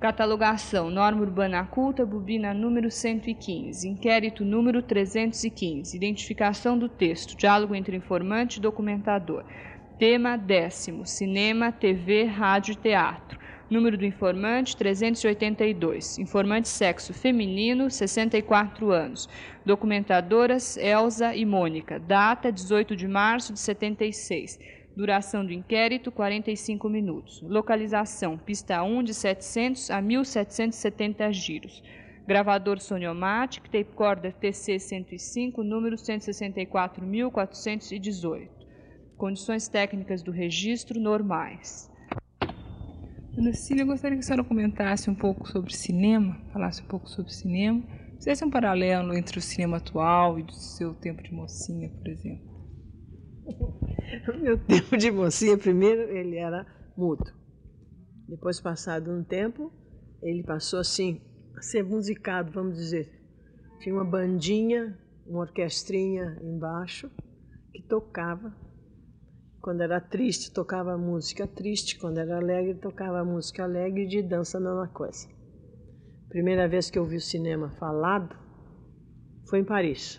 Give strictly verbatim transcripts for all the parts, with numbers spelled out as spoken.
Catalogação, norma urbana culta, bobina número cento e quinze. Inquérito número trezentos e quinze. Identificação do texto, diálogo entre informante e documentador. Tema décimo, cinema, T V, rádio e teatro. Número do informante, trezentos e oitenta e dois. Informante sexo feminino, sessenta e quatro anos. Documentadoras, Elza e Mônica. Data, dezoito de março de setenta e seis. Duração do inquérito, quarenta e cinco minutos. Localização, pista um, de setecentos a mil setecentos e setenta giros. Gravador Soniomatic, tape recorder T C cento e cinco, número cento e sessenta e quatro mil quatrocentos e dezoito. Condições técnicas do registro normais. Dona Cecília, eu gostaria que a senhora comentasse um pouco sobre cinema, falasse um pouco sobre cinema. Fizesse um paralelo entre o cinema atual e do seu tempo de mocinha, por exemplo. O meu tempo de mocinha, primeiro, ele era mudo. Depois, passado um tempo, ele passou assim, a ser musicado, vamos dizer. Tinha uma bandinha, uma orquestrinha embaixo, que tocava. Quando era triste, tocava música triste. Quando era alegre, tocava música alegre, e de dança a mesma coisa. Primeira vez que eu vi o cinema falado foi em Paris.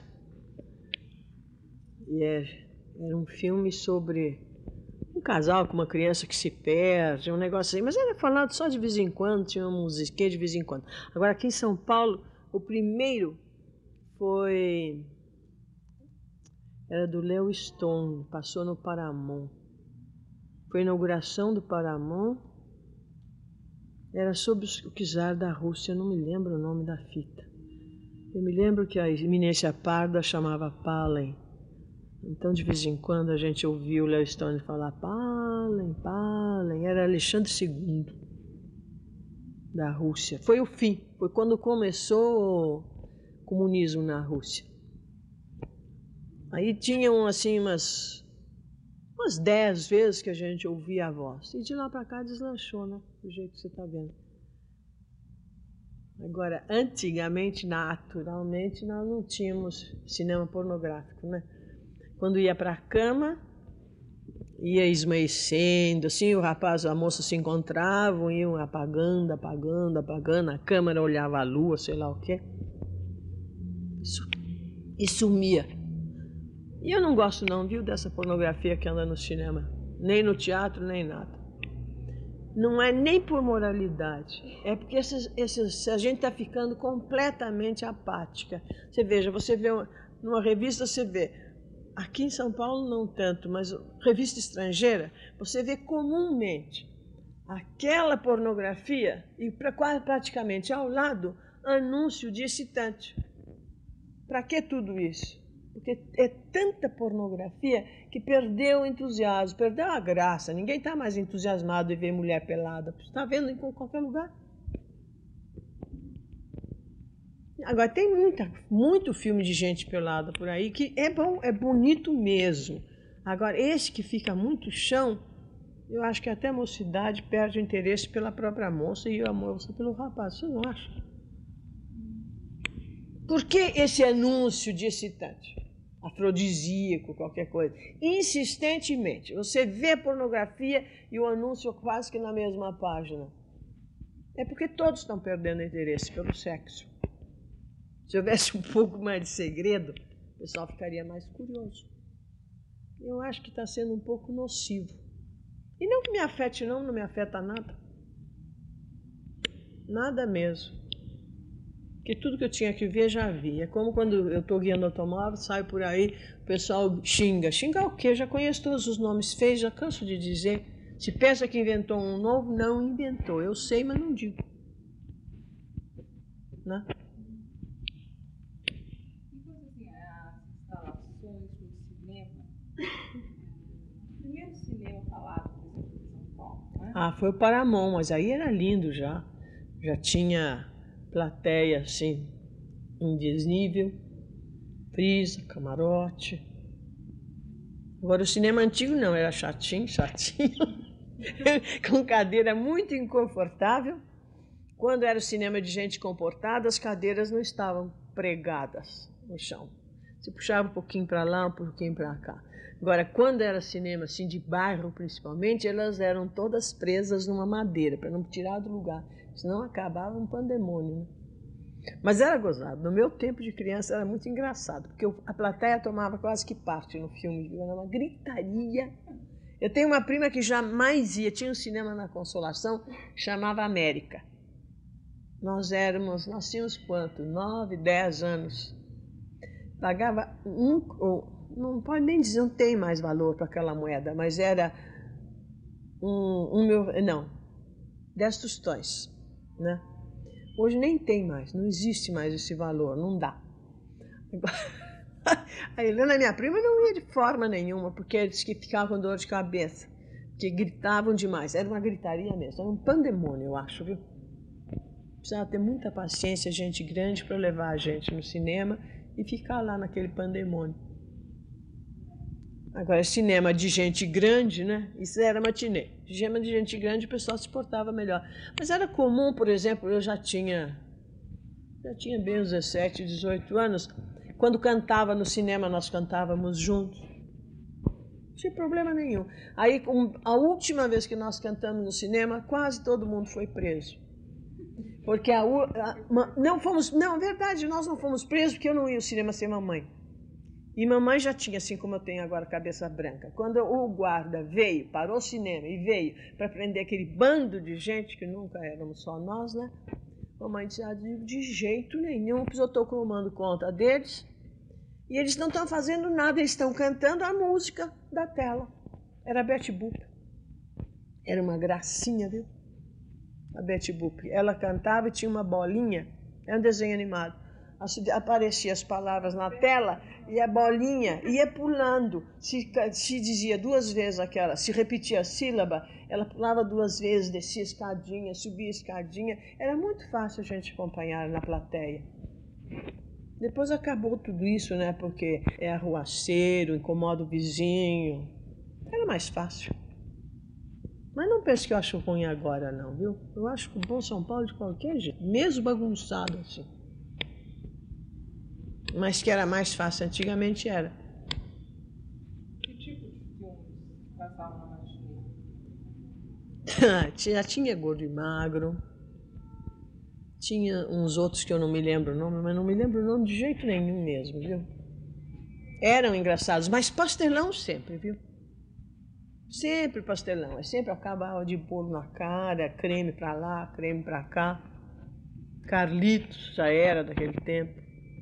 E é... Era um filme sobre um casal com uma criança que se perde, um negócio assim. Mas era falado só de vez em quando, tinha uma musiquinha de vez em quando. Agora, aqui em São Paulo, o primeiro foi... Era do Léo Stone, passou no Paramount. Foi a inauguração do Paramount. Era sobre o czar da Rússia, eu não me lembro o nome da fita. Eu me lembro que a eminência parda chamava Palen. Então, de vez em quando, a gente ouvia o Léo Stone falar Palen, Palen. Era Alexandre segundo, da Rússia. Foi o fim, foi quando começou o comunismo na Rússia. Aí tinham, assim, umas, umas dez vezes que a gente ouvia a voz. E de lá para cá deslanchou, né? Do jeito que você está vendo. Agora, antigamente, naturalmente, nós não tínhamos cinema pornográfico, né? Quando ia para a cama, ia esmaecendo, assim, o rapaz e a moça se encontravam, iam apagando, apagando, apagando, a câmera olhava a lua, sei lá o quê, e sumia. E eu não gosto não, viu, dessa pornografia que anda no cinema, nem no teatro, nem nada. Não é nem por moralidade, é porque esses, esses, a gente está ficando completamente apática. Você veja, você vê uma, numa revista, você vê, aqui em São Paulo não tanto, mas revista estrangeira, você vê comumente aquela pornografia e pra, quase praticamente ao lado anúncio de excitante. Para que tudo isso? Porque é tanta pornografia que perdeu o entusiasmo, perdeu a graça. Ninguém está mais entusiasmado em ver mulher pelada. Está vendo em qualquer lugar. Agora, tem muita, muito filme de gente pelada por aí que é bom, é bonito mesmo. Agora, esse que fica muito chão, eu acho que até a mocidade perde o interesse pela própria moça e a moça pelo rapaz. Você não acha? Por que esse anúncio de excitante? Afrodisíaco, qualquer coisa. Insistentemente. Você vê pornografia e o anúncio quase que na mesma página. É porque todos estão perdendo interesse pelo sexo. Se houvesse um pouco mais de segredo, o pessoal ficaria mais curioso. Eu acho que está sendo um pouco nocivo. E não que me afete não, não me afeta nada. Nada mesmo. Porque tudo que eu tinha que ver, já vi. É como quando eu estou guiando automóvel, saio por aí, o pessoal xinga. Xinga o quê? Já conheço todos os nomes feios, já canso de dizer. Se pensa que inventou um novo, não inventou. Eu sei, mas não digo. Né? Ah, foi o Paramount, mas aí era lindo já. Já tinha plateia, assim, em desnível, frisa, camarote. Agora, o cinema antigo não, era chatinho, chatinho, com cadeira muito inconfortável. Quando era o cinema de gente comportada, as cadeiras não estavam pregadas no chão. Você puxava um pouquinho para lá, um pouquinho para cá. Agora, quando era cinema assim de bairro, principalmente, elas eram todas presas numa madeira, para não tirar do lugar. senão acabava um pandemônio, né? Mas era gozado. No meu tempo de criança era muito engraçado, porque a plateia tomava quase que parte no filme, viu? Era uma gritaria. Eu tenho uma prima que jamais ia, tinha um cinema na Consolação, que chamava América. Nós éramos, nós tínhamos quanto? Nove, dez anos. Pagava um, não pode nem dizer, não tem mais valor para aquela moeda, mas era um, um meu, não, dez tostões, né? Hoje nem tem mais, não existe mais esse valor, não dá. A Helena, minha prima, não ia de forma nenhuma, porque eles que ficavam com dor de cabeça, que gritavam demais. Era uma gritaria mesmo, era um pandemônio, eu acho, viu? Precisava ter muita paciência, gente grande, para levar a gente no cinema e ficar lá naquele pandemônio. Agora, cinema de gente grande, né? Isso era matinê. Cinema de gente grande, o pessoal se portava melhor. Mas era comum, por exemplo, eu já tinha, já tinha bem uns dezessete, dezoito anos. Quando cantava no cinema, nós cantávamos juntos. Não tinha problema nenhum. Aí, a última vez que nós cantamos no cinema, quase todo mundo foi preso. Porque a, a, não fomos, não, é verdade, nós não fomos presos porque eu não ia ao cinema sem mamãe. E mamãe já tinha, assim como eu tenho agora, cabeça branca. Quando o guarda veio, parou o cinema e veio para prender aquele bando de gente, que nunca éramos só nós, né? Mamãe disse, ah, de, de jeito nenhum, eu estou tomando conta deles. E eles não estão fazendo nada, eles estão cantando a música da tela. Era a Betty Boop. Era uma gracinha, viu? A Betty Boop. Ela cantava e tinha uma bolinha, é um desenho animado. Apareciam as palavras na tela e a bolinha ia pulando. Se, se dizia duas vezes aquela, se repetia a sílaba, ela pulava duas vezes, descia a escadinha, subia a escadinha. Era muito fácil a gente acompanhar na plateia. Depois acabou tudo isso, né? Porque é arruaceiro, incomoda o vizinho. Era mais fácil. Mas não pense que eu acho ruim agora, não, viu? Eu acho que o bom São Paulo de qualquer jeito, mesmo bagunçado assim. Mas que era mais fácil, antigamente era. Que tipo de filmes passavam na matinê? Já tinha Gordo e Magro, tinha uns outros que eu não me lembro o nome, mas não me lembro o nome de jeito nenhum mesmo, viu? Eram engraçados, mas pastelão sempre, viu? Sempre pastelão, é sempre acabava de bolo na cara, creme pra lá, creme pra cá. Carlitos já era daquele tempo.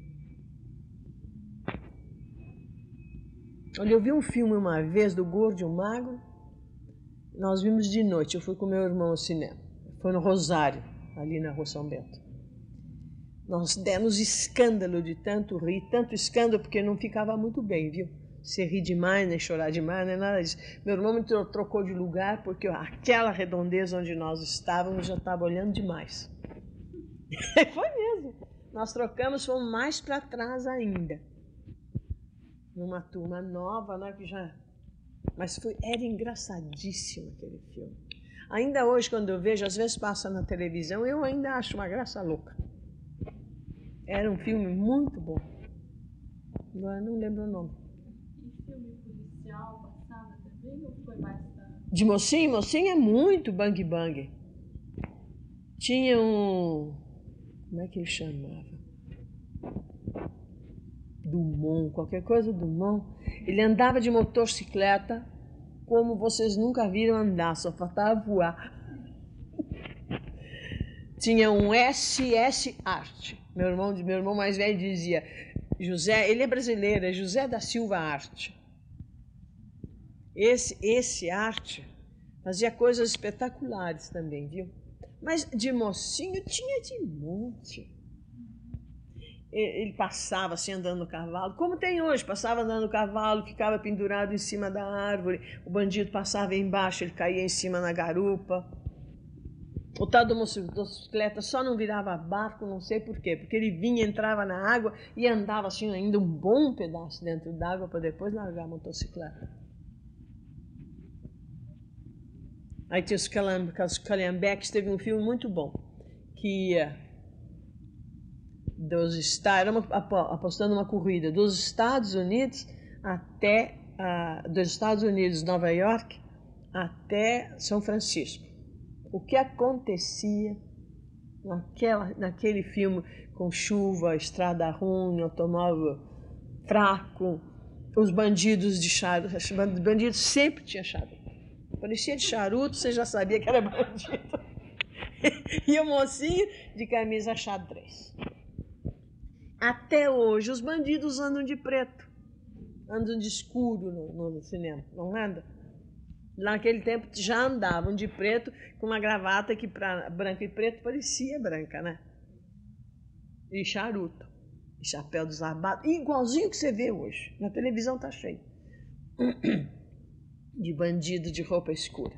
Olha, eu vi um filme uma vez do Gordo e o Magro, nós vimos de noite, eu fui com meu irmão ao cinema, foi no Rosário, ali na Rua São Bento. Nós demos escândalo de tanto rir, tanto escândalo porque não ficava muito bem, viu? Se rir demais, nem chorar demais, nem nada disso. Meu irmão me trocou de lugar porque aquela redondeza onde nós estávamos já estava olhando demais. Foi mesmo. Nós trocamos, fomos mais para trás ainda. Numa turma nova, né, que já... Mas foi, era engraçadíssimo aquele filme. Ainda hoje, quando eu vejo, às vezes passa na televisão, eu ainda acho uma graça louca. Era um filme muito bom. Agora não lembro o nome. E filme policial passava também ou foi bastante? De mocinho? Mocinho é muito bang bang. Tinha um... Como é que ele chamava? Dumont, qualquer coisa Dumont. Ele andava de motocicleta como vocês nunca viram andar, só faltava voar. Tinha um S S Arte. Meu irmão, meu irmão mais velho dizia, José, ele é brasileiro, é José da Silva Arte. Esse, esse Arte fazia coisas espetaculares também, viu? Mas de mocinho tinha de monte. Ele passava assim andando no cavalo, como tem hoje, passava andando no cavalo, ficava pendurado em cima da árvore, o bandido passava embaixo, ele caía em cima na garupa. O tal da motocicleta só não virava barco, não sei por quê, porque ele vinha, entrava na água e andava assim ainda um bom pedaço dentro d'água para depois largar a motocicleta. Aí tinha os Calhambeques, teve um filme muito bom, que ia dos Estados, apostando uma corrida dos Estados Unidos até, uh, dos Estados Unidos, Nova York, até São Francisco. O que acontecia naquela, naquele filme com chuva, estrada ruim, automóvel fraco, os bandidos de charuto, os bandidos sempre tinham charuto. Parecia de charuto, você já sabia que era bandido. E o mocinho de camisa xadrez. Até hoje os bandidos andam de preto, andam de escuro no, no cinema, não anda? Naquele tempo já andavam de preto com uma gravata que para branco e preto parecia branca, né? E charuto, e chapéu desabado, igualzinho que você vê hoje. Na televisão tá cheio de bandido de roupa escura.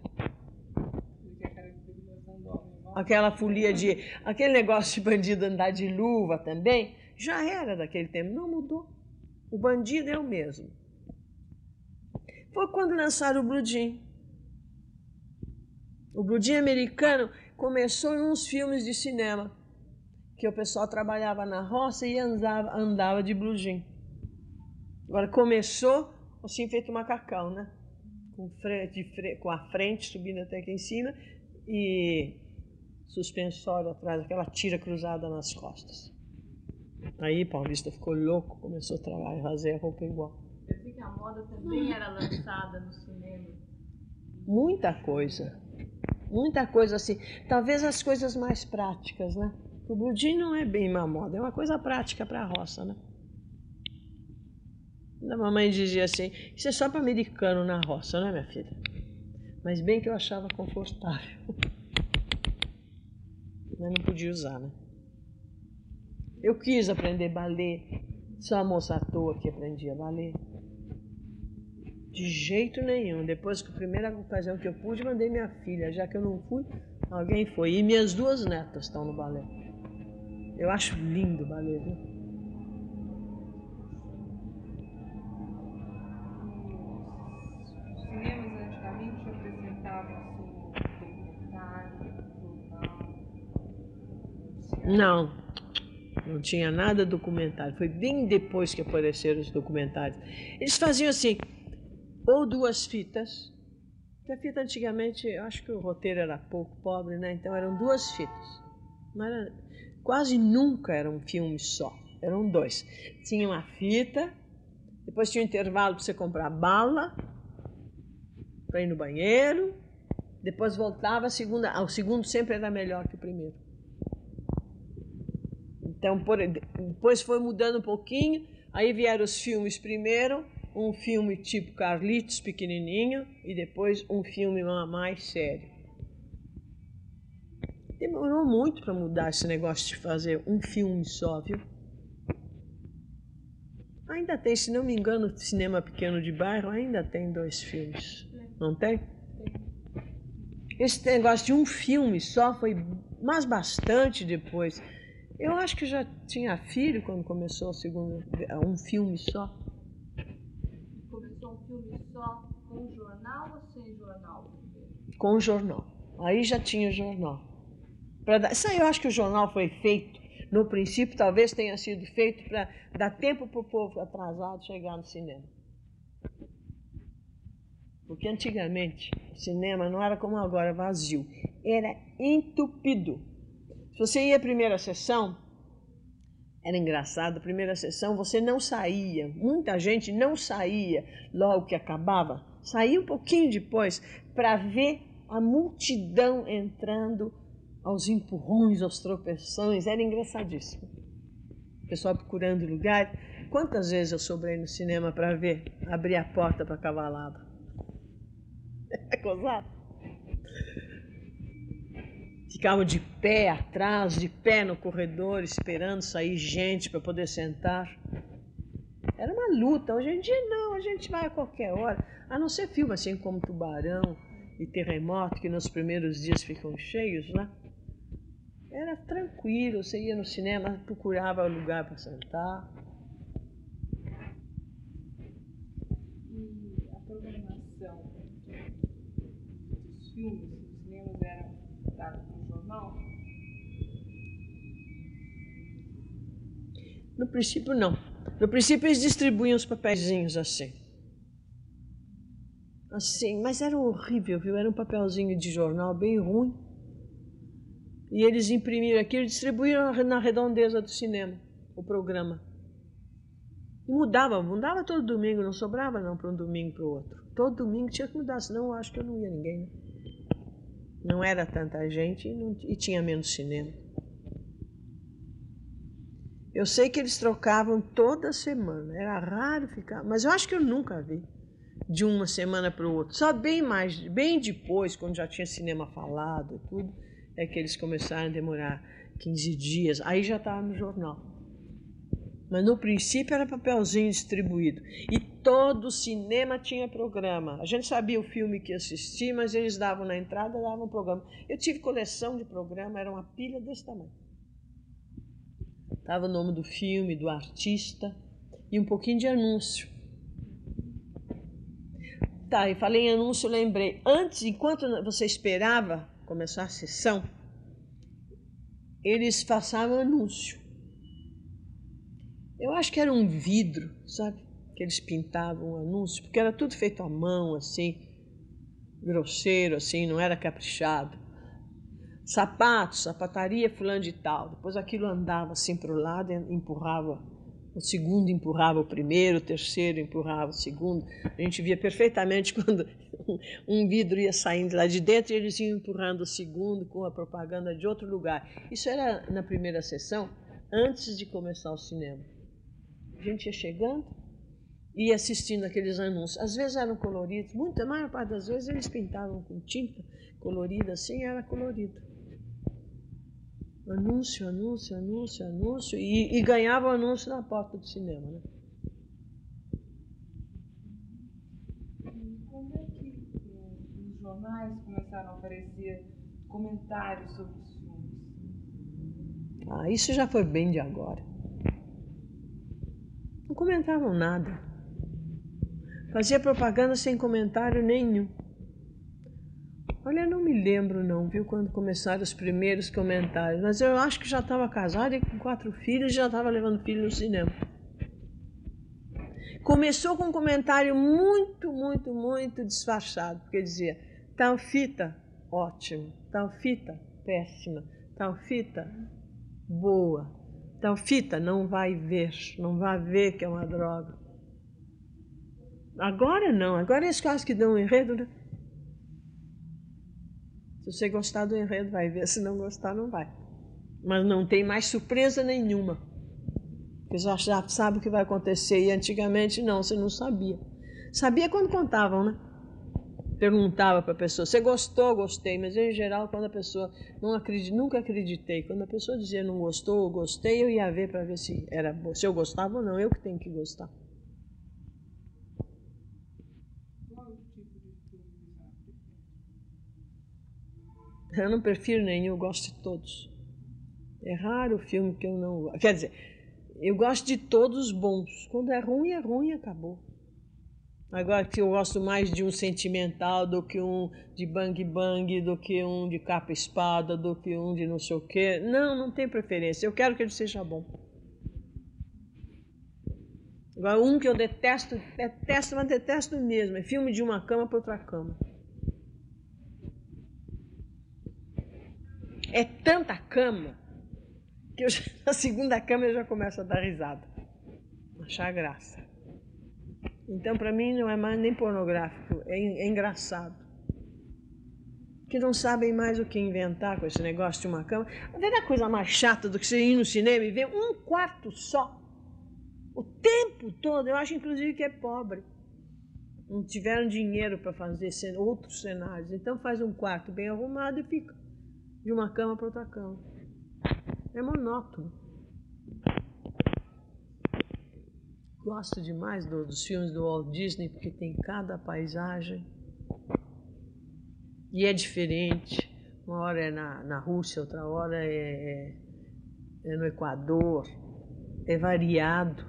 Aquela folia de, aquele negócio de bandido andar de luva também, já era daquele tempo, não mudou. O bandido é o mesmo. Foi quando lançaram o Blue Jean. O Blue Jean americano começou em uns filmes de cinema, que o pessoal trabalhava na roça e andava, andava de Blue Jean. Agora começou assim feito macacão, né? Com, frente, com a frente subindo até aqui em cima e suspensório atrás, aquela tira cruzada nas costas. Aí Paulista ficou louco, começou a trabalhar, fazer a roupa igual. Eu sei que a moda também era lançada no cinema. Muita coisa, muita coisa assim. Talvez as coisas mais práticas, né? O Blue Jean não é bem uma moda, é uma coisa prática para a roça, né? A mamãe dizia assim, isso é só para americano na roça, não é, minha filha? Mas bem que eu achava confortável. Mas não podia usar, né? Eu quis aprender balé, só a moça à toa que aprendia balé. De jeito nenhum. Depois que a primeira ocasião que eu pude, mandei minha filha. Já que eu não fui, alguém foi. E minhas duas netas estão no balé. Eu acho lindo o balé, viu? Os cinemas antigamente apresentavam assim, documentário, jornal. Não. Não tinha nada documentário. Foi bem depois que apareceram os documentários. Eles faziam assim, ou duas fitas, porque a fita antigamente, eu acho que o roteiro era pouco pobre, né? Então eram duas fitas. Não era, quase nunca era um filme só, eram dois. Tinha uma fita, depois tinha um intervalo para você comprar bala, para ir no banheiro, depois voltava a segunda. Ah, o segundo sempre era melhor que o primeiro. Então, por, depois foi mudando um pouquinho, aí vieram os filmes primeiro, um filme tipo Carlitos, pequenininho, e depois um filme mais sério. Demorou muito para mudar esse negócio de fazer um filme só, viu? Ainda tem, se não me engano, o Cinema Pequeno de Bairro ainda tem dois filmes, não tem? Esse negócio de um filme só foi, mas bastante depois. Eu acho que já tinha filho quando começou o segundo, um filme só. Começou um filme só com jornal ou sem jornal? Com o jornal. Aí já tinha jornal. Pra dar, isso aí eu acho que o jornal foi feito, no princípio talvez tenha sido feito para dar tempo para o povo atrasado chegar no cinema. Porque antigamente o cinema não era como agora, vazio. Era entupido. Se você ia à primeira sessão, era engraçado, a primeira sessão você não saía, muita gente não saía logo que acabava, saía um pouquinho depois para ver a multidão entrando aos empurrões, aos tropeções, era engraçadíssimo. O pessoal procurando lugar. Quantas vezes eu sobrei no cinema para ver, abrir a porta para cavalada? É gozado. Ficavam de pé atrás, de pé no corredor, esperando sair gente para poder sentar. Era uma luta. Hoje em dia não, a gente vai a qualquer hora. A não ser filme assim como Tubarão e Terremoto, que nos primeiros dias ficam cheios, né? Era tranquilo, você ia no cinema, procurava lugar para sentar. E a programação dos filmes, dos cinemas eram dados no jornal? No princípio, não. No princípio, eles distribuíam os papeizinhos assim. Assim, mas era horrível, viu? Era um papelzinho de jornal bem ruim. E eles imprimiram aquilo e distribuíram na redondeza do cinema, o programa. E mudava, mudava todo domingo, não sobrava não para um domingo para o outro. Todo domingo tinha que mudar, senão eu acho que eu não ia ninguém, né? Não era tanta gente e, não, e tinha menos cinema. Eu sei que eles trocavam toda semana, era raro ficar, mas eu acho que eu nunca vi de uma semana para o outro. Só bem mais, bem depois, quando já tinha cinema falado e tudo, é que eles começaram a demorar quinze dias, aí já estava no jornal. Mas no princípio era papelzinho distribuído. E todo cinema tinha programa. A gente sabia o filme que ia assistir, mas eles davam na entrada, davam um programa. Eu tive coleção de programa, era uma pilha desse tamanho. Estava o nome do filme, do artista e um pouquinho de anúncio. Tá, e falei em anúncio, lembrei. Antes, enquanto você esperava começar a sessão, eles passavam anúncio. Eu acho que era um vidro, sabe? Que eles pintavam o anúncio, porque era tudo feito à mão, assim, grosseiro, assim, não era caprichado. Sapatos, sapataria fulano de tal. Depois aquilo andava assim para o lado, empurrava, o segundo empurrava o primeiro, o terceiro empurrava o segundo. A gente via perfeitamente quando um vidro ia saindo lá de dentro e eles iam empurrando o segundo com a propaganda de outro lugar. Isso era na primeira sessão, antes de começar o cinema. A gente ia chegando e ia assistindo aqueles anúncios. Às vezes eram coloridos, muita, a maior parte das vezes eles pintavam com tinta colorida, assim, era colorido. Anúncio, anúncio, anúncio, anúncio, e, e ganhava o anúncio na porta do cinema, né? Quando é que os jornais começaram a aparecer comentários sobre os filmes? Ah, isso já foi bem de agora. Não comentavam nada. Fazia propaganda sem comentário nenhum. Olha, não me lembro não, viu, quando começaram os primeiros comentários, mas eu acho que já estava casada e com quatro filhos e já estava levando filho no cinema. Começou com um comentário muito, muito, muito disfarçado, porque dizia, tal fita, ótimo, tal fita, péssima, tal fita, boa, tal fita, não vai ver, não vai ver que é uma droga. Agora não, agora eles quase que dão um enredo, né? Se você gostar do enredo, vai ver. Se não gostar, não vai. Mas não tem mais surpresa nenhuma. Porque já, já sabe o que vai acontecer. E antigamente, não, você não sabia. Sabia quando contavam, né? Perguntava para a pessoa, você gostou? Gostei. Mas, eu, em geral, quando a pessoa... não acredito, nunca acreditei. Quando a pessoa dizia não gostou ou gostei, eu ia ver para ver se, era, se eu gostava ou não. Eu que tenho que gostar. Eu não prefiro nenhum, eu gosto de todos. É raro o filme que eu não gosto. Quer dizer, eu gosto de todos bons. Quando é ruim, é ruim e acabou. Agora que eu gosto mais de um sentimental do que um de bang bang, do que um de capa espada, do que um de não sei o quê. Não, não tem preferência. Eu quero que ele seja bom. Agora, um que eu detesto, detesto, mas detesto mesmo, é filme de uma cama para outra cama. É tanta cama que eu já, na segunda cama eu já começo a dar risada, achar graça. Então, para mim, não é mais nem pornográfico, é, é engraçado. Que não sabem mais o que inventar com esse negócio de uma cama. Não tem coisa mais chata do que você ir no cinema e ver um quarto só, o tempo todo. Eu acho, inclusive, que é pobre. Não tiveram dinheiro para fazer outros cenários. Então, faz um quarto bem arrumado e fica de uma cama para outra cama. É monótono. Gosto demais do, dos filmes do Walt Disney, porque tem cada paisagem. E é diferente. Uma hora é na, na Rússia, outra hora é, é, é no Equador. É variado.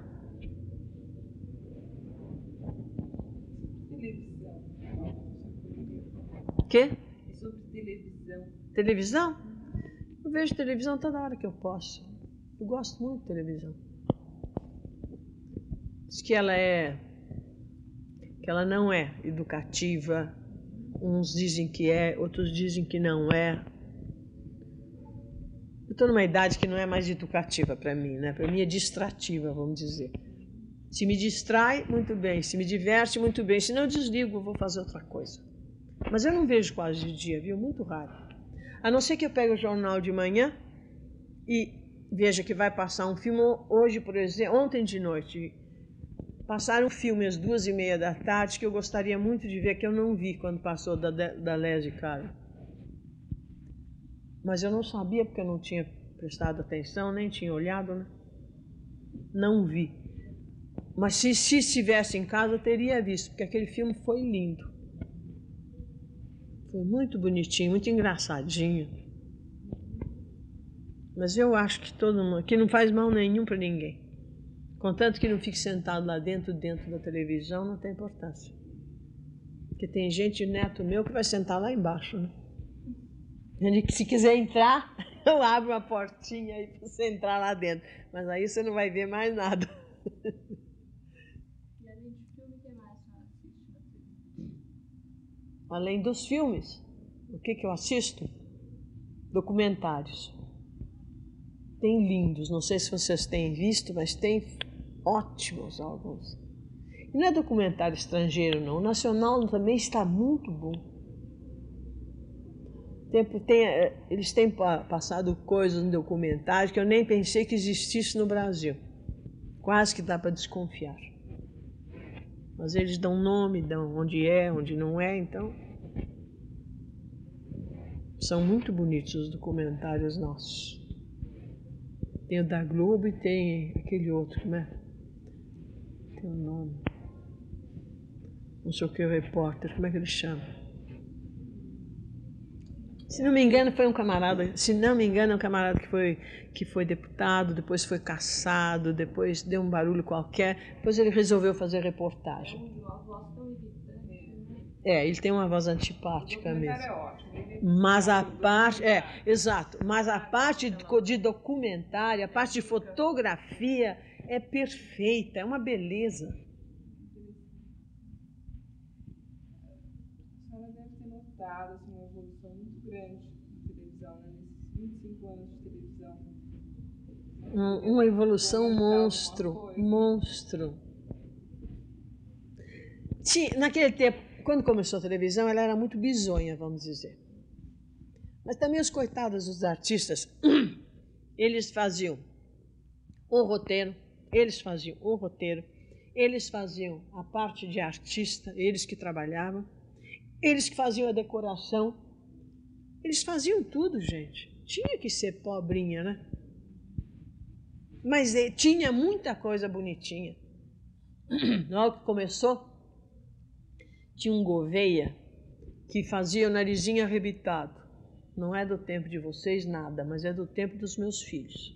Televisão. Quê? É sobre televisão. Televisão? Eu vejo televisão toda hora que eu posso. Eu gosto muito de televisão. Diz que ela é, que ela não é educativa. Uns dizem que é, outros dizem que não é. estou numa idade que não é mais educativa para mim, né? Para mim é distrativa, vamos dizer. Se me distrai, muito bem. Se me diverte, muito bem. Se não, eu desligo, vou fazer outra coisa. Mas eu não vejo quase de dia, viu? Muito raro. A não ser que eu pegue o jornal de manhã e veja que vai passar um filme. Hoje, por exemplo, ontem de noite, passaram um filme às duas e meia da tarde que eu gostaria muito de ver, que eu não vi quando passou da, da Leslie Cara. Mas eu não sabia porque eu não tinha prestado atenção, nem tinha olhado, né? Não vi. Mas se, se estivesse em casa, eu teria visto, porque aquele filme foi lindo. Foi muito bonitinho, muito engraçadinho. Mas eu acho que todo mundo, que não faz mal nenhum para ninguém. Contanto que não fique sentado lá dentro, dentro da televisão, não tem importância. Porque tem gente, neto meu, que vai sentar lá embaixo, né? Se quiser entrar, eu abro uma portinha aí para você entrar lá dentro. Mas aí você não vai ver mais nada. E além de filme, o que mais você assiste? Além dos filmes, o que, que eu assisto? Documentários. Tem lindos, não sei se vocês têm visto, mas tem ótimos alguns. E não é documentário estrangeiro, não. O nacional também está muito bom. Tem, tem, eles têm passado coisas no documentário que eu nem pensei que existisse no Brasil. Quase que dá para desconfiar. Mas eles dão nome, dão onde é, onde não é, então... São muito bonitos os documentários nossos. Tem o da Globo e tem aquele outro, né? Tem o nome. Não sei o que, o repórter, como é que ele chama? Se não me engano, foi um camarada, se não me engano, é um camarada que foi, que foi deputado, depois foi cassado, depois deu um barulho qualquer, depois ele resolveu fazer reportagem. É, ele tem uma voz antipática mesmo. Mas a parte, é, exato, mas a parte de documentário, a parte de fotografia é perfeita, é uma beleza. A senhora deve ter notado assim, uma evolução muito grande na televisão, né? Nesses vinte e cinco anos de televisão. Um, uma evolução monstro, monstro. Sim, naquele tempo, quando começou a televisão, ela era muito bizonha, vamos dizer. Mas também os coitados dos artistas, eles faziam o roteiro, eles faziam o roteiro, eles faziam a parte de artista, eles que trabalhavam, eles que faziam a decoração, eles faziam tudo, gente. Tinha que ser pobrinha, né? Mas eh, tinha muita coisa bonitinha. Logo que começou, tinha um Gouveia que fazia o narizinho arrebitado. Não é do tempo de vocês nada, mas é do tempo dos meus filhos.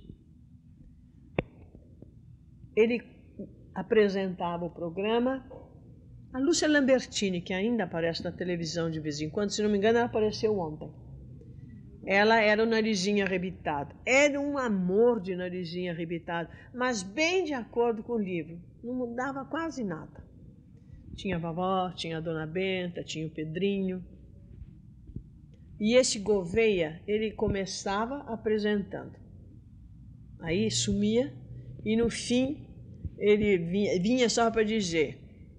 Ele apresentava o programa. A Lúcia Lambertini, que ainda aparece na televisão de vez em quando, se não me engano, ela apareceu ontem. Ela era o narizinho arrebitado. Era um amor de narizinho arrebitado, mas bem de acordo com o livro. Não mudava quase nada. Tinha a vovó, tinha a dona Benta, tinha o Pedrinho. E esse Gouveia, ele começava apresentando. Aí sumia e no fim ele vinha, vinha só para dizer: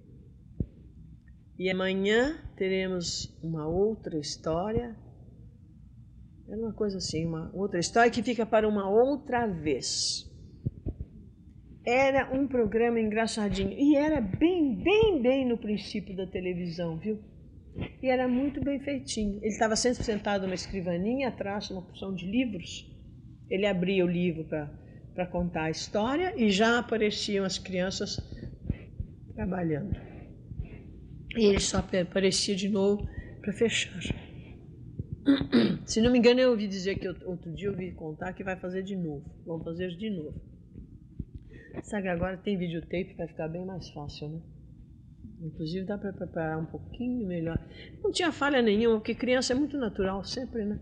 e amanhã teremos uma outra história. Era uma coisa assim, uma outra história que fica para uma outra vez. Era um programa engraçadinho. E era bem, bem, bem no princípio da televisão, viu? E era muito bem feitinho. Ele estava sempre sentado numa escrivaninha, atrás de uma porção de livros. Ele abria o livro para contar a história e já apareciam as crianças trabalhando. E ele só aparecia de novo para fechar. Se não me engano, eu ouvi dizer que outro dia eu ouvi contar que vai fazer de novo. Vão fazer de novo. Sabe, agora tem videotape, vai ficar bem mais fácil, né? Inclusive dá para preparar um pouquinho melhor. Não tinha falha nenhuma, porque criança é muito natural sempre, né?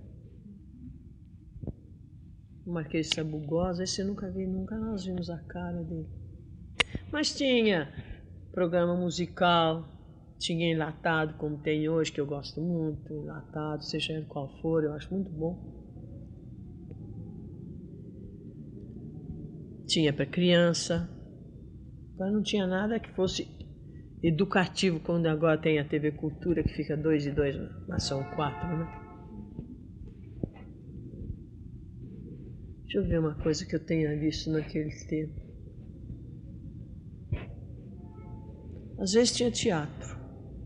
O Marquês de Sabugosa, esse eu nunca vi, nunca nós vimos a cara dele. Mas tinha programa musical, tinha enlatado, como tem hoje, que eu gosto muito, enlatado, seja ele qual for, eu acho muito bom. tinha para criança, agora não tinha nada que fosse educativo, quando agora tem a T V Cultura, que fica dois e dois, mas são quatro, né? Deixa eu ver uma coisa que eu tenha visto naquele tempo. Às vezes tinha teatro.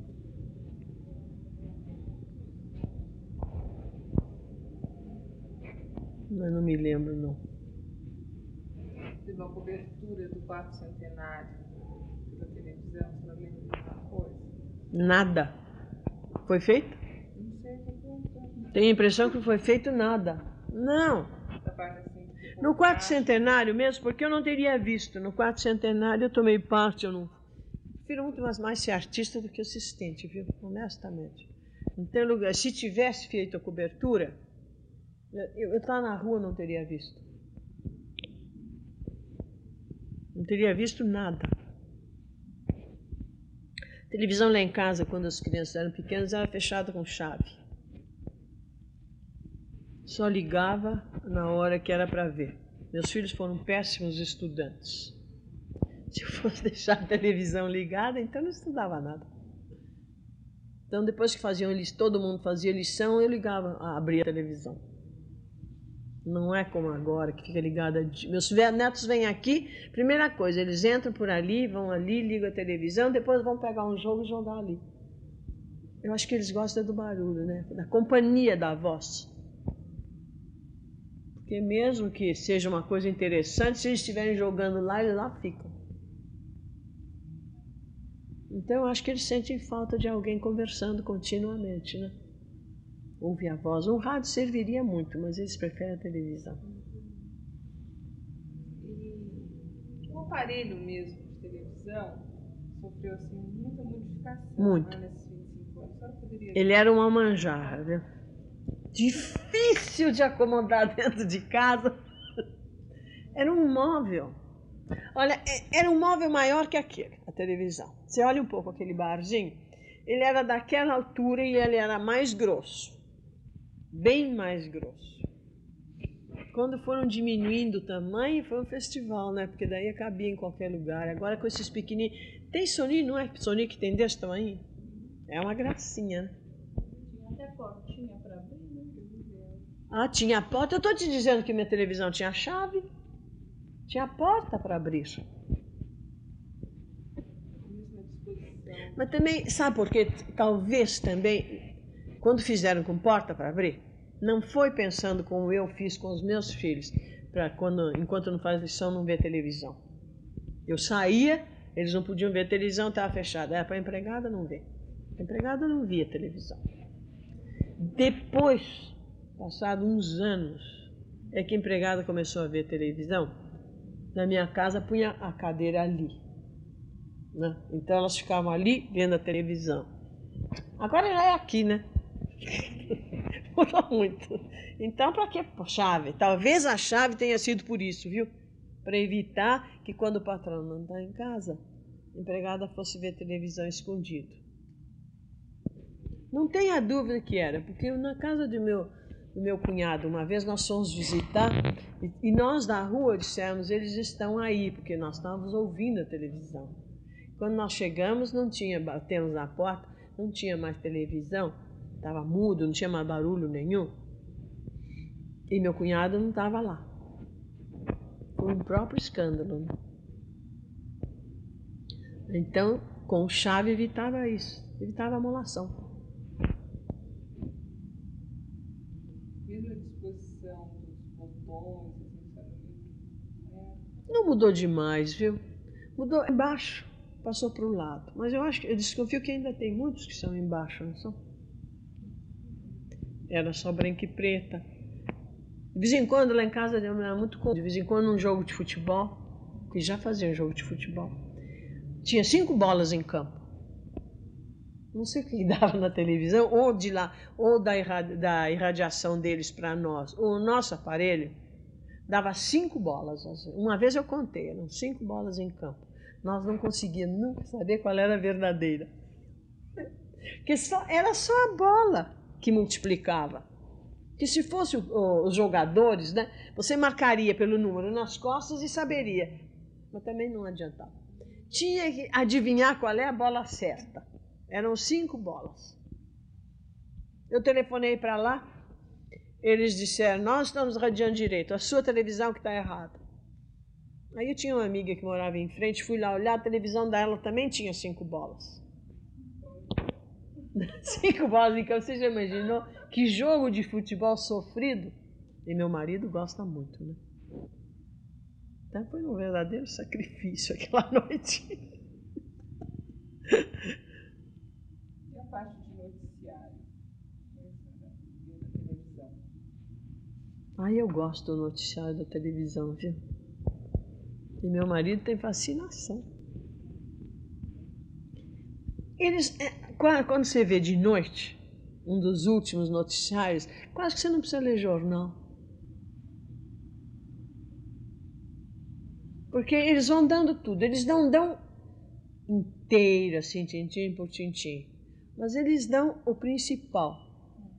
Mas não me lembro, não. Teve uma cobertura do quarto centenário da televisão, você não lembra de alguma coisa? Nada. Foi feito? Não sei, tô perguntando. Tenho a impressão que não foi feito nada. Não. Essa parte assim, que No quarto centenário mesmo, porque eu não teria visto. No quarto centenário eu tomei parte, eu não... Prefiro muito mais, mais ser artista do que assistente, viu? Honestamente. Não tem lugar. Se tivesse feito a cobertura, eu estar na rua não teria visto. Não teria visto nada. A televisão lá em casa, quando as crianças eram pequenas, era fechada com chave. Só ligava na hora que era para ver. Meus filhos foram péssimos estudantes. Se eu fosse deixar a televisão ligada, então não estudava nada. Então, depois que faziam lição, todo mundo fazia lição, eu ligava, abria a televisão. Não é como agora, que fica ligada. Meus netos vêm aqui, primeira coisa, eles entram por ali, vão ali, ligam a televisão, depois vão pegar um jogo e jogar ali. Eu acho que eles gostam do barulho, né? Da companhia da voz. Porque mesmo que seja uma coisa interessante, se eles estiverem jogando lá, eles lá ficam. Então, eu acho que eles sentem falta de alguém conversando continuamente, né? Ouvir a voz. Um rádio serviria muito, mas eles preferem a televisão. E o aparelho mesmo de televisão sofreu assim, muita modificação. Muito. Né, nesses vinte e cinco anos. A senhora poderia... Ele era uma manjarra, viu? Difícil de acomodar dentro de casa. Era um móvel. Olha, era um móvel maior que aquele, a televisão. Você olha um pouco aquele barzinho, ele era daquela altura e ele era mais grosso. Bem mais grosso. Quando foram diminuindo o tamanho, foi um festival, né? Porque daí cabia em qualquer lugar. Agora com esses pequenininhos... Tem soninho, não é? Soninho que tem desse tamanho? É uma gracinha, né? Tinha até portinha para abrir, né? Ah, tinha porta. Eu estou te dizendo que minha televisão tinha chave. Tinha porta para abrir. Mas também, sabe por quê? Talvez também, quando fizeram com porta para abrir, não foi pensando como eu fiz com os meus filhos, para quando, enquanto não faz lição, não ver televisão. Eu saía, eles não podiam ver televisão, estava fechada. Era para a empregada não ver. A empregada não via televisão. Depois, passado uns anos, é que a empregada começou a ver televisão. Na minha casa, punha a cadeira ali. Né? Então, elas ficavam ali vendo a televisão. Agora já é aqui, né? Mudou muito. Então, para que chave? Talvez a chave tenha sido por isso, viu? Para evitar que quando o patrão não está em casa, a empregada fosse ver televisão escondido. Não tenha dúvida que era, porque na casa do meu, do meu cunhado, uma vez nós fomos visitar, e, e nós da rua dissemos, eles estão aí, porque nós estávamos ouvindo a televisão. Quando nós chegamos, não tinha, batemos na porta, não tinha mais televisão, estava mudo, não tinha mais barulho nenhum. E meu cunhado não estava lá. Foi um próprio escândalo. Né? Então, com chave evitava isso, evitava a molação. Mesmo a disposição dos botões, não mudou demais, viu? Mudou embaixo, passou para o lado. Mas eu acho que eu desconfio que ainda tem muitos que são embaixo, não são? Era só branca e preta. De vez em quando lá em casa era muito comum. De vez em quando um jogo de futebol, que já fazia um jogo de futebol, tinha cinco bolas em campo. Não sei o que dava na televisão, ou de lá, ou da, irradi da irradiação deles para nós. O nosso aparelho dava cinco bolas. Uma vez eu contei, eram cinco bolas em campo. Nós não conseguíamos nunca saber qual era a verdadeira. Porque só, era só a bola que multiplicava. Que se fosse o, o, os jogadores, né, você marcaria pelo número nas costas e saberia. Mas também não adiantava. Tinha que adivinhar qual é a bola certa. Eram cinco bolas. Eu telefonei para lá, eles disseram, nós estamos radiando direito, a sua televisão que está errada. Aí eu tinha uma amiga que morava em frente, fui lá olhar, a televisão dela também tinha cinco bolas. Cinco bolas em campo, você já imaginou que jogo de futebol sofrido? E meu marido gosta muito, né? Então foi um verdadeiro sacrifício aquela noite. E a parte de noticiário? Da televisão? Ah, eu gosto do noticiário da televisão, viu? E meu marido tem fascinação. Eles, quando você vê de noite, um dos últimos noticiários, quase que você não precisa ler jornal. Porque eles vão dando tudo, eles não dão inteiro, assim, tintim por tintim, mas eles dão o principal.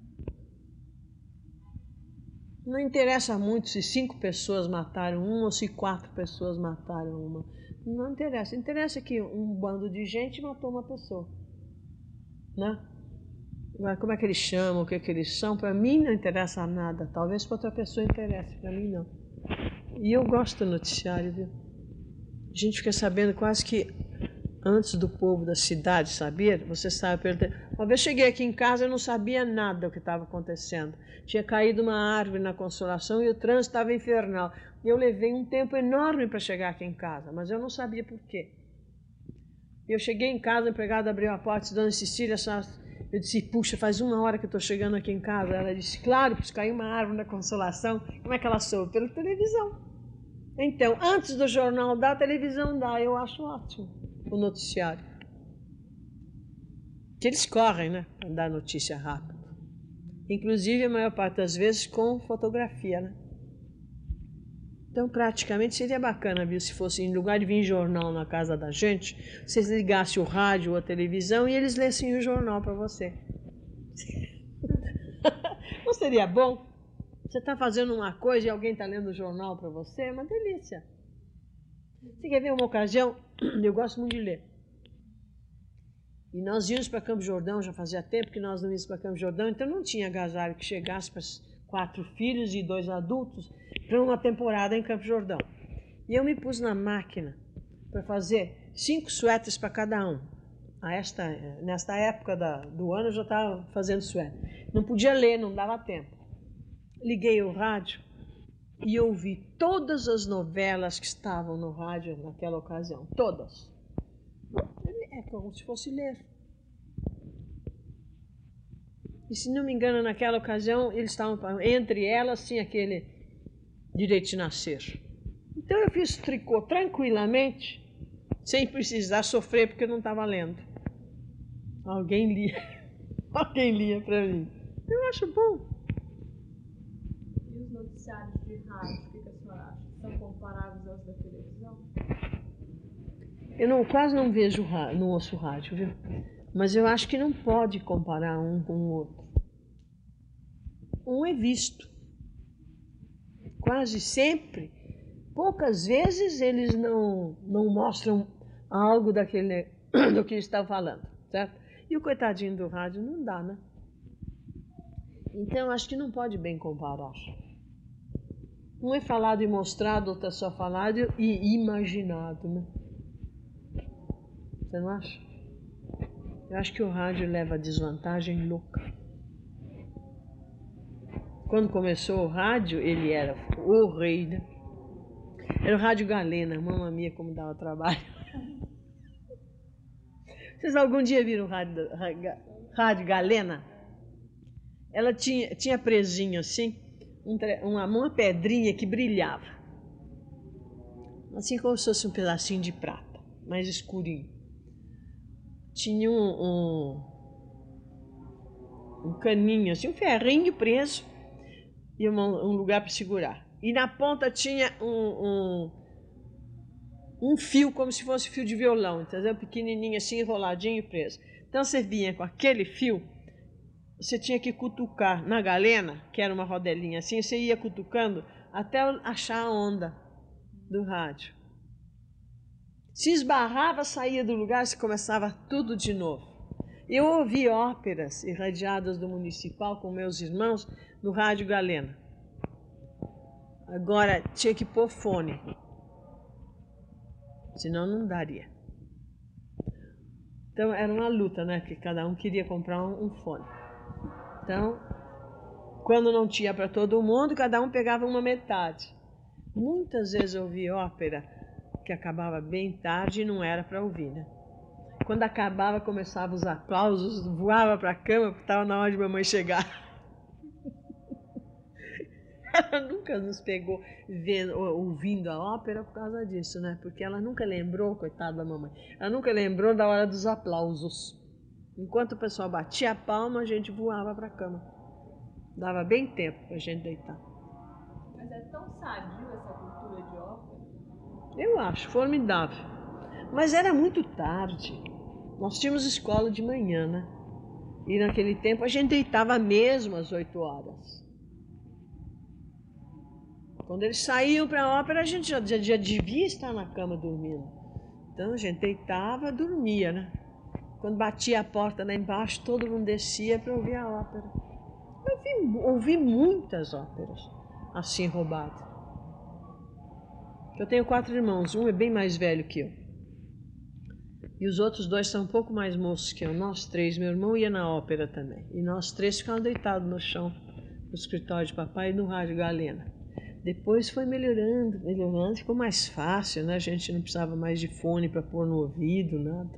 Não interessa muito se cinco pessoas mataram uma ou se quatro pessoas mataram uma. Não interessa. Interessa que um bando de gente matou uma pessoa. Né? Mas como é que eles chamam, o que, é que eles são, para mim não interessa nada. Talvez para outra pessoa interesse, para mim não. E eu gosto do noticiário, viu? A gente fica sabendo quase que antes do povo da cidade saber, você sabe. Uma vez cheguei aqui em casa, eu não sabia nada do que estava acontecendo. Tinha caído uma árvore na Consolação e o trânsito estava infernal. Eu levei um tempo enorme para chegar aqui em casa, mas eu não sabia por quê. Eu cheguei em casa, a empregada abriu a porta e disse, Dona Cecília, eu disse, puxa, faz uma hora que eu estou chegando aqui em casa. Ela disse, claro, porque caiu uma árvore na Consolação. Como é que ela soube? Pela televisão. Então, antes do jornal dá, a televisão dá. Eu acho ótimo o noticiário. Que eles correm, né? Para dar notícia rápido. Inclusive, a maior parte das vezes com fotografia, né? Então, praticamente, seria bacana, viu? Se fosse, em lugar de vir jornal na casa da gente, vocês ligassem o rádio ou a televisão e eles lessem o jornal para você. Não seria bom? Você está fazendo uma coisa e alguém está lendo o jornal para você? É uma delícia. Você quer ver uma ocasião? Eu gosto muito de ler. E nós íamos para Campos do Jordão, já fazia tempo que nós não íamos para Campos do Jordão, então não tinha agasalho que chegasse para quatro filhos e dois adultos para uma temporada em Campos do Jordão. E eu me pus na máquina para fazer cinco suéteres para cada um. A esta, nesta época da, do ano eu já estava fazendo suéter. Não podia ler, não dava tempo. Liguei o rádio e ouvi todas as novelas que estavam no rádio naquela ocasião. Todas. É como se fosse ler. E se não me engano, naquela ocasião, eles estavam, entre elas, tinha aquele Direito de Nascer. Então eu fiz tricô tranquilamente, sem precisar sofrer, porque eu não estava lendo. Alguém lia. Alguém lia para mim. Eu acho bom. E os noticiários de rádio, o que a senhora acha? São comparáveis aos da televisão? Eu não, quase não vejo, não ouço rádio, viu? Mas eu acho que não pode comparar um com o outro. Um é visto. Quase sempre, poucas vezes eles não, não mostram algo daquele, do que eles estão falando, certo? E o coitadinho do rádio não dá, né? Então, eu acho que não pode bem comparar. Um é falado e mostrado, outro é só falado e imaginado, né? Você não acha? Eu acho que o rádio leva a desvantagem louca. Quando começou o rádio, ele era o rei, né? Era o Rádio Galena, mamma mia, como dava trabalho. Vocês algum dia viram o rádio, rádio Galena? Ela tinha, tinha presinho assim, um, uma, uma pedrinha que brilhava. Assim como se fosse um pedacinho de prata, mais escurinho. Tinha um, um, um caninho, assim, um ferrinho preso e uma, um lugar para segurar. E na ponta tinha um, um, um fio, como se fosse fio de violão, entendeu? Pequenininho assim, enroladinho e preso. Então você vinha com aquele fio você tinha que cutucar na galena, que era uma rodelinha assim, você ia cutucando até achar a onda do rádio. Se esbarrava, saía do lugar, se começava tudo de novo. Eu ouvi óperas irradiadas do Municipal com meus irmãos no rádio galena. Agora tinha que pôr fone, senão não daria. Então era uma luta, né? Porque cada um queria comprar um, um fone. Então, quando não tinha para todo mundo, cada um pegava uma metade. Muitas vezes eu ouvi ópera que acabava bem tarde e não era para ouvir, né? Quando acabava, começavam os aplausos, voava para a cama, porque estava na hora de mamãe chegar. Ela nunca nos pegou vendo, ouvindo a ópera por causa disso, né? Porque ela nunca lembrou, coitada da mamãe, ela nunca lembrou da hora dos aplausos. Enquanto o pessoal batia a palma, a gente voava para a cama. Dava bem tempo para a gente deitar. Mas é tão sadio essa cultura de ópera? Eu acho formidável. Mas era muito tarde. Nós tínhamos escola de manhã, né? E naquele tempo a gente deitava mesmo às oito horas. Quando eles saíam para a ópera, a gente já, já, já devia estar na cama dormindo. Então a gente deitava, dormia, né? Quando batia a porta lá embaixo, todo mundo descia para ouvir a ópera. Eu vi, ouvi muitas óperas assim roubadas. Eu tenho quatro irmãos, um é bem mais velho que eu. E os outros dois são um pouco mais moços que eu. Nós três, meu irmão ia na ópera também. E nós três ficávamos deitados no chão, no escritório de papai e no rádio galena. Depois foi melhorando, melhorando, ficou mais fácil, né? A gente não precisava mais de fone para pôr no ouvido, nada.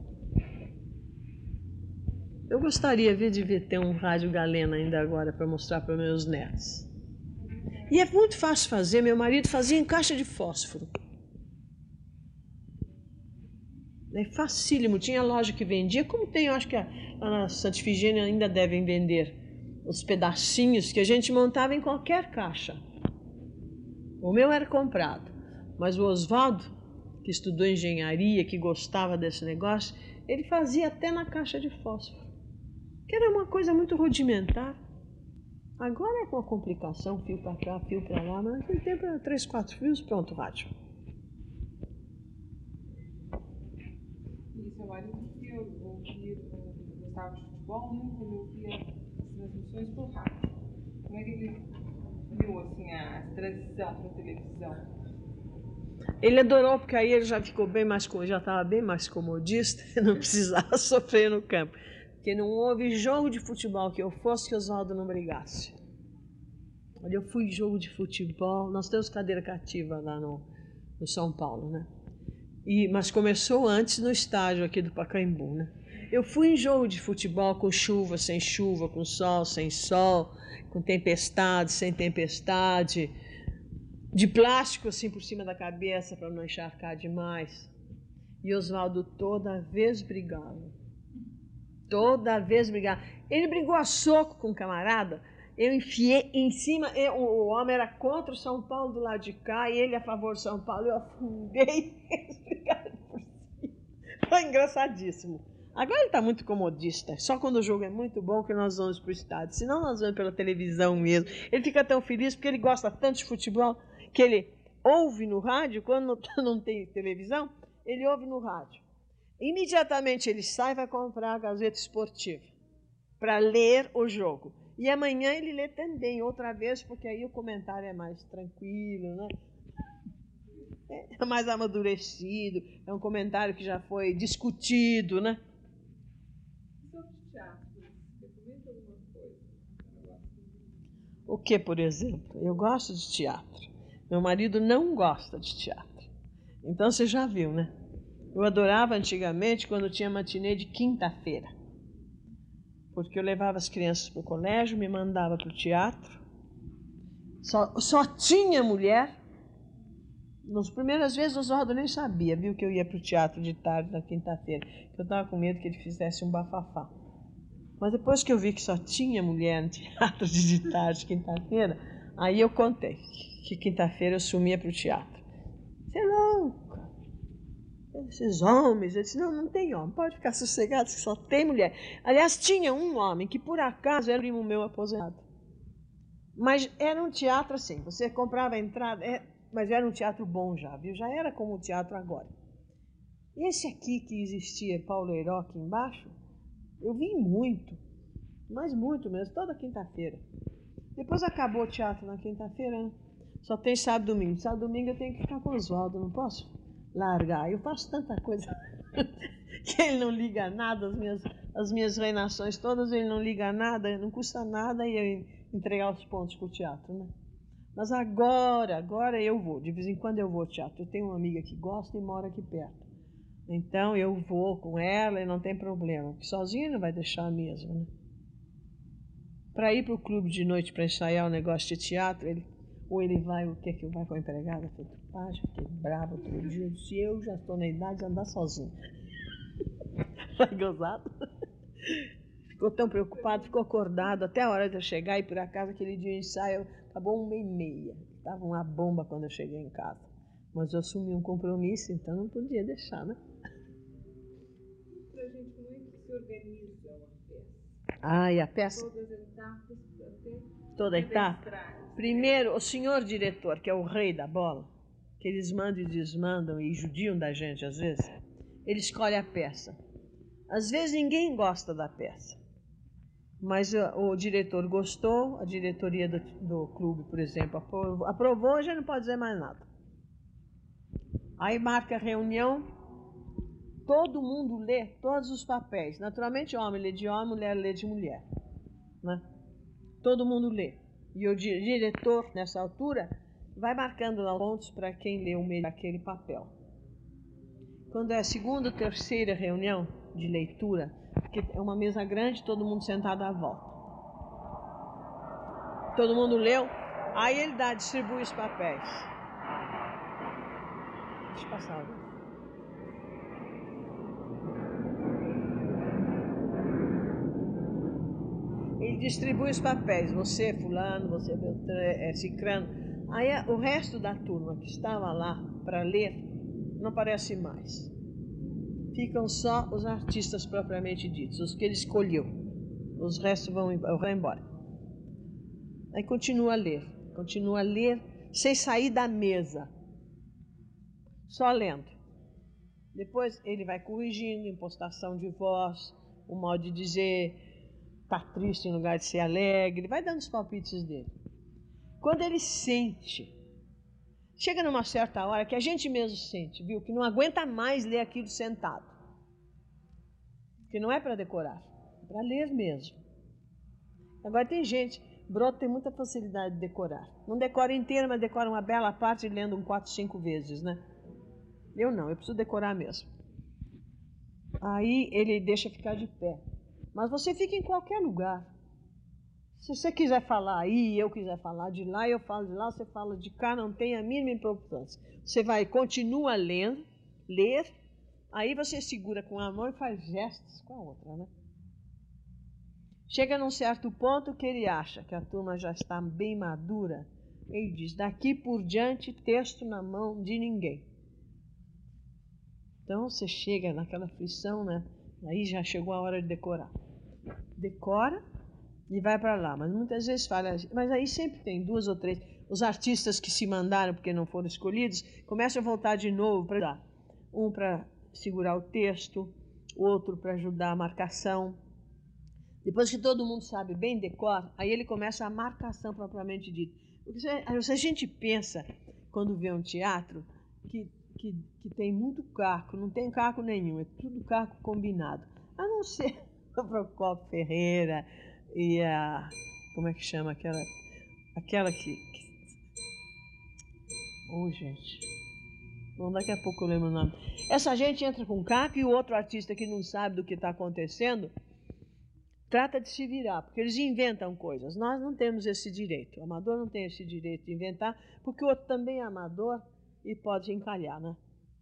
Eu gostaria de ver ter um rádio galena ainda agora para mostrar para meus netos. E é muito fácil fazer, meu marido fazia em caixa de fósforo. É facílimo, tinha loja que vendia, como tem, eu acho que lá na Santa Ifigênia ainda devem vender os pedacinhos que a gente montava em qualquer caixa. O meu era comprado, mas o Oswaldo, que estudou engenharia, que gostava desse negócio, ele fazia até na caixa de fósforo, que era uma coisa muito rudimentar. Agora é com a complicação, fio para cá, fio para lá, mas naquele tempo era três, quatro fios, pronto, rádio. E seu marido que ouvia, gostava de futebol, né? Ele ouvia as transmissões por rádio. Como é que ele viu assim, a transição para a televisão? Ele adorou, porque aí ele já ficou bem mais, já estava bem mais comodista, não precisava sofrer no campo. Porque não houve jogo de futebol que eu fosse que o Oswaldo não brigasse. Olha, eu fui em jogo de futebol, nós temos cadeira cativa lá no, no São Paulo, né? E, mas começou antes no estádio aqui do Pacaembu, né? Eu fui em jogo de futebol com chuva, sem chuva, com sol, sem sol, com tempestade, sem tempestade, de plástico assim por cima da cabeça para não encharcar demais. E Oswaldo toda vez brigava. Toda vez brigava. Ele brigou a soco com um camarada. Eu enfiei em cima, eu, o homem era contra o São Paulo do lado de cá e ele a favor do São Paulo. Eu afundei eles brigaram por cima. Foi engraçadíssimo. Agora ele está muito comodista. Só quando o jogo é muito bom que nós vamos para o estádio. Senão nós vamos pela televisão mesmo. Ele fica tão feliz porque ele gosta tanto de futebol que ele ouve no rádio. Quando não tem televisão, ele ouve no rádio. Imediatamente ele sai e vai comprar a Gazeta Esportiva para ler o jogo. E amanhã ele lê também, outra vez, porque aí o comentário é mais tranquilo, né? É mais amadurecido, é um comentário que já foi discutido, né? Sobre teatro, você comenta alguma coisa? O que, por exemplo? Eu gosto de teatro. Meu marido não gosta de teatro. Então você já viu, né? Eu adorava antigamente quando tinha matinê de quinta-feira. Porque eu levava as crianças para o colégio, me mandava para o teatro. Só, só tinha mulher. Nas primeiras vezes o Oswaldo nem sabia, viu, que eu ia para o teatro de tarde na quinta-feira. Eu estava com medo que ele fizesse um bafafá. Mas depois que eu vi que só tinha mulher no teatro de tarde, quinta-feira, aí eu contei que quinta-feira eu sumia para o teatro. Você é louco. esses homens. Eu disse, não, não tem homem, pode ficar sossegado, que só tem mulher. Aliás, tinha um homem que, por acaso, era primo meu aposentado. Mas era um teatro assim, você comprava a entrada, é, mas era um teatro bom já, viu? Já era como o teatro agora. Esse aqui que existia, Paulo Heiró, aqui embaixo, eu vim muito, mas muito mesmo, toda quinta-feira. Depois acabou o teatro na quinta-feira, né? Só tem sábado e domingo. Sábado e domingo eu tenho que ficar com o Oswaldo, não posso largar. Eu faço tanta coisa que ele não liga nada, as minhas, as minhas reinações todas, ele não liga nada, não custa nada e eu entregar os pontos para o teatro, né? Mas agora, agora eu vou, de vez em quando eu vou ao teatro. Eu tenho uma amiga que gosta e mora aqui perto. Então eu vou com ela e não tem problema, porque sozinha não vai deixar mesmo, né? Para ir para o clube de noite para ensaiar um negócio de teatro, ele, ou ele vai, o que é que vai com a empregada? Eu falei, ah, já fiquei brava todo dia. Eu disse, eu já estou na idade de andar sozinha. Foi gozado. Ficou tão preocupado, ficou acordado até a hora de eu chegar e por acaso aquele dia o ensaio acabou uma e meia. Estava uma bomba quando eu cheguei em casa. Mas eu assumi um compromisso, então não podia deixar, né? Pra gente, como é que se organiza uma peça? Ah, e a peça? Todas as etapas até Toda etapa? Primeiro, o senhor diretor, que é o rei da bola, que eles mandam e desmandam e judiam da gente às vezes, ele escolhe a peça. Às vezes ninguém gosta da peça, mas o, o diretor gostou, a diretoria do, do clube, por exemplo, aprovou, aprovou, já não pode dizer mais nada. Aí marca a reunião, todo mundo lê todos os papéis. Naturalmente, homem lê de homem, mulher lê de mulher, né? Todo mundo lê. E o diretor, nessa altura, vai marcando lá pontos para quem leu melhor aquele papel. Quando é a segunda ou terceira reunião de leitura, porque é uma mesa grande, todo mundo sentado à volta. Todo mundo leu, aí ele dá, distribui os papéis. Deixa eu passar alguém. Ele distribui os papéis, você fulano, você Beltrano, é, cicrano. Aí o resto da turma que estava lá para ler não aparece mais. Ficam só os artistas propriamente ditos, os que ele escolheu. Os restos vão, vão embora. Aí continua a ler, continua a ler sem sair da mesa, só lendo. Depois ele vai corrigindo, impostação de voz, o modo de dizer, tá triste em lugar de ser alegre, vai dando os palpites dele. Quando ele sente, chega numa certa hora que a gente mesmo sente, viu, que não aguenta mais ler aquilo sentado. Que não é para decorar, é para ler mesmo. Agora tem gente, Broto tem muita facilidade de decorar. Não decora inteira, mas decora uma bela parte lendo um quatro, cinco vezes, né? Eu não, eu preciso decorar mesmo. Aí ele deixa ficar de pé. Mas você fica em qualquer lugar. Se você quiser falar aí, eu quiser falar de lá, eu falo de lá, você fala de cá, não tem a mínima importância. Você vai, continua lendo, ler, aí você segura com a mão e faz gestos com a outra, né? Chega num certo ponto que ele acha que a turma já está bem madura, ele diz, daqui por diante, texto na mão de ninguém. Então você chega naquela aflição, né? Aí já chegou a hora de decorar. Decora e vai para lá. Mas muitas vezes fala, mas aí sempre tem duas ou três. Os artistas que se mandaram porque não foram escolhidos começam a voltar de novo para ajudar. Um para segurar o texto, outro para ajudar a marcação. Depois que todo mundo sabe bem decora, aí ele começa a marcação propriamente dita. Porque se a gente pensa, quando vê um teatro, que, que, que tem muito caco, não tem caco nenhum, é tudo caco combinado. A não ser o Procopio Ferreira e a... como é que chama aquela... aquela que... que... Oh, gente... Bom, daqui a pouco eu lembro o nome. Essa gente entra com caco e o outro artista que não sabe do que está acontecendo trata de se virar, porque eles inventam coisas. Nós não temos esse direito. O amador não tem esse direito de inventar, porque o outro também é amador e pode encalhar, né?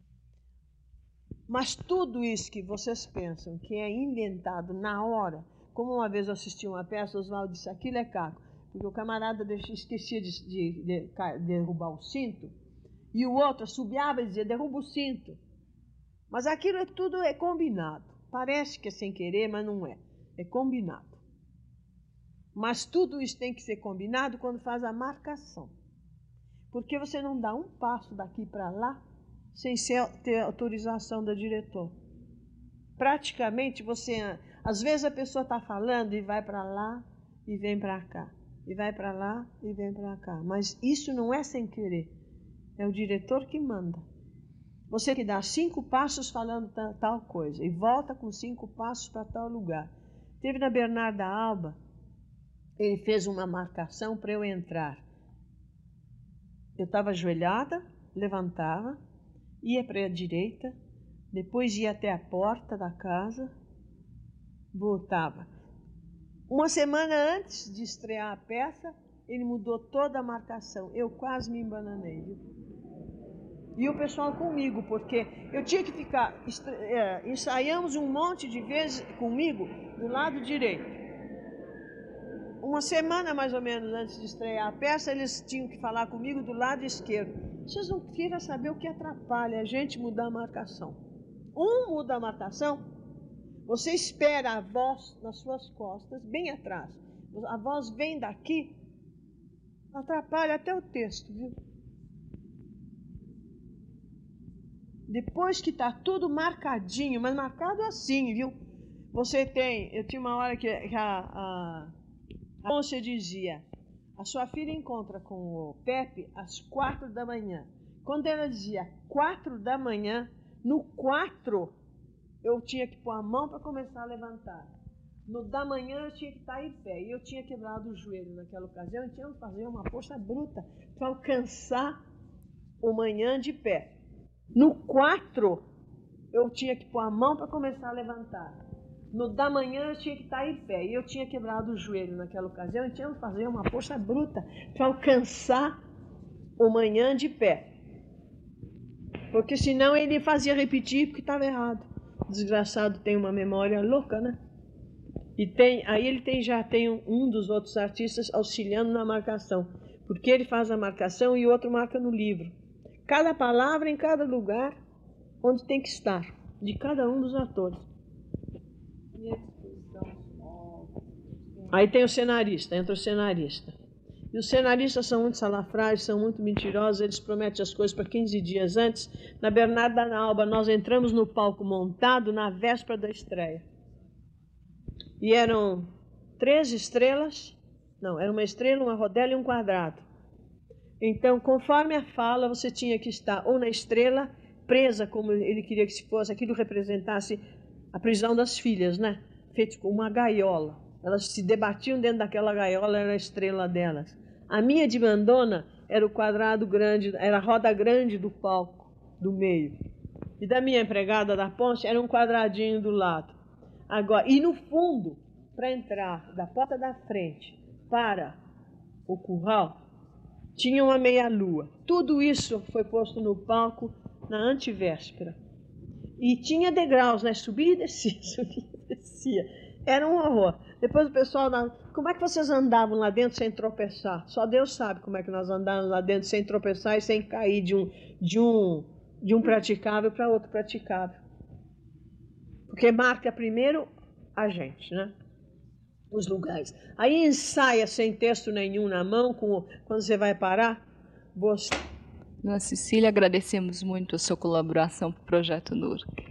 Mas tudo isso que vocês pensam que é inventado na hora, como uma vez eu assisti uma peça, o Oswaldo disse, aquilo é caco, porque o camarada esquecia de, de, de, de derrubar o cinto, e o outro assobiava e dizia, derruba o cinto. Mas aquilo é tudo é combinado. Parece que é sem querer, mas não é. É combinado. Mas tudo isso tem que ser combinado quando faz a marcação. Porque você não dá um passo daqui para lá sem ser, ter autorização da diretora. Praticamente você... Às vezes a pessoa está falando e vai para lá e vem para cá. E vai para lá e vem para cá. Mas isso não é sem querer. É o diretor que manda. Você que dá cinco passos falando tal coisa e volta com cinco passos para tal lugar. Teve na Bernarda Alba, ele fez uma marcação para eu entrar. Eu estava ajoelhada, levantava, ia para a direita, depois ia até a porta da casa, voltava. Uma semana antes de estrear a peça, ele mudou toda a marcação. Eu quase me embananei, viu? E o pessoal comigo, porque eu tinha que ficar... É, ensaiamos um monte de vezes comigo do lado direito. Uma semana mais ou menos antes de estrear a peça, eles tinham que falar comigo do lado esquerdo. Vocês não queiram saber o que atrapalha a gente mudar a marcação. Um muda a marcação, você espera a voz nas suas costas, bem atrás. A voz vem daqui, atrapalha até o texto, viu? Depois que está tudo marcadinho, mas marcado assim, viu? Você tem... Eu tinha uma hora que a, a, a moça dizia, a sua filha encontra com o Pepe às quatro da manhã. Quando ela dizia quatro da manhã, no quatro eu tinha que pôr a mão para começar a levantar. No da manhã eu tinha que estar em pé. E eu tinha quebrado o joelho naquela ocasião. Eu tinha que fazer uma força bruta para alcançar o manhã de pé. No quatro, eu tinha que pôr a mão para começar a levantar. No da manhã, eu tinha que estar em pé. E eu tinha quebrado o joelho naquela ocasião. Eu tinha que fazer uma força bruta para alcançar o manhã de pé. Porque senão ele fazia repetir porque estava errado. O desgraçado tem uma memória louca, né? E tem, aí ele tem, já tem um, um dos outros artistas auxiliando na marcação. Porque ele faz a marcação e o outro marca no livro. Cada palavra em cada lugar onde tem que estar, de cada um dos atores. Aí tem o cenarista, entra o cenarista. E os cenaristas são muito salafrários, são muito mentirosos, eles prometem as coisas para quinze dias antes. Na Bernarda Alba, nós entramos no palco montado na véspera da estreia. E eram três estrelas, não, era uma estrela, uma rodela e um quadrado. Então, conforme a fala, você tinha que estar ou na estrela, presa como ele queria que se fosse, aquilo representasse a prisão das filhas, né? Feito com uma gaiola. Elas se debatiam dentro daquela gaiola, era a estrela delas. A minha de Mandona era o quadrado grande, era a roda grande do palco, do meio. E da minha empregada da ponte era um quadradinho do lado. Agora, e no fundo, para entrar da porta da frente para o curral, tinha uma meia-lua. Tudo isso foi posto no palco na antevéspera. E tinha degraus, né? Subia e descia, subia e descia. Era um horror. Depois o pessoal... Como é que vocês andavam lá dentro sem tropeçar? Só Deus sabe como é que nós andávamos lá dentro sem tropeçar e sem cair de um, de um, de um praticável para outro praticável. Porque marca primeiro a gente, né? Os lugares. Aí ensaia sem texto nenhum na mão, com, quando você vai parar, você... Dona Cecília, agradecemos muito a sua colaboração para o Projeto N U R C.